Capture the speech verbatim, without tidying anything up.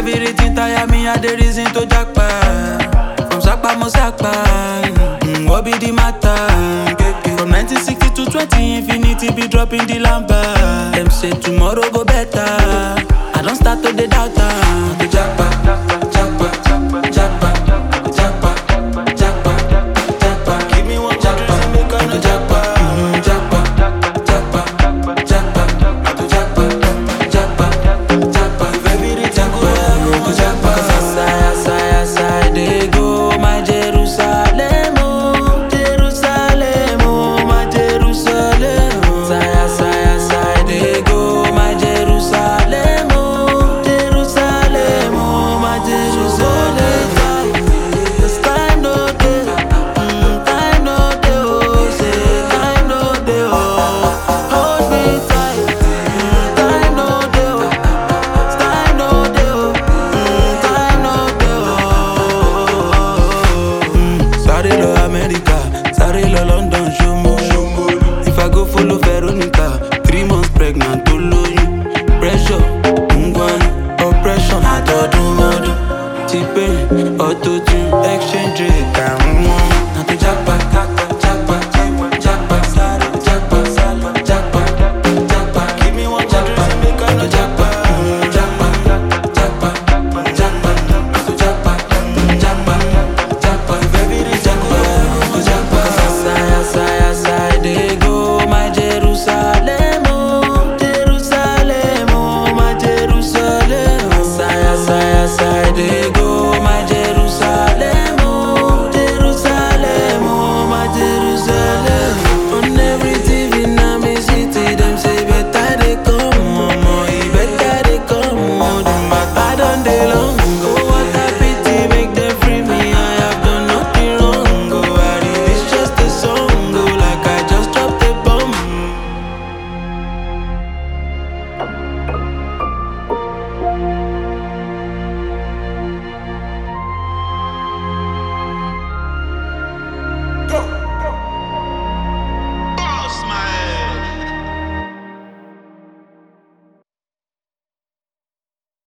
everything tire me, I the reason to jackpot. From Sakpa mo Sakpa, mm, what be the matter? From nineteen sixty to twenty infinity, be dropping the lamba. Them say tomorrow go better. I don't start to the doubt am. The jackpot, jackpot, jackpot, jackpot, jackpot, jackpot. Give me one jackpot, make I no jackpot. Mm, jackpot, jackpot, jackpot, to jackpot, jackpot, jackpot. If everything go well, go jackpot. 'Cause as I, as I, as I dey go, my Jerusalem, oh, Jerusalem, oh, my Jerusalem. As I, as I, as I dey go, my Jerusalem, oh, Jerusalem, oh, my Jerusalem. 'Cause time no dey, mm, time no dey, oh, say time no dey, oh. Hold me tight, mm, time no dey, oh. Time no dey, oh, mm, time no dey, oh. Mm, Sorry lo America, sorry lo London, show mo. If I go follow Veronica, three months pregnant, to lóyún. Pressure, ngwan, oppression, àtọ̀dúnmọ́dún. T-Pain, auto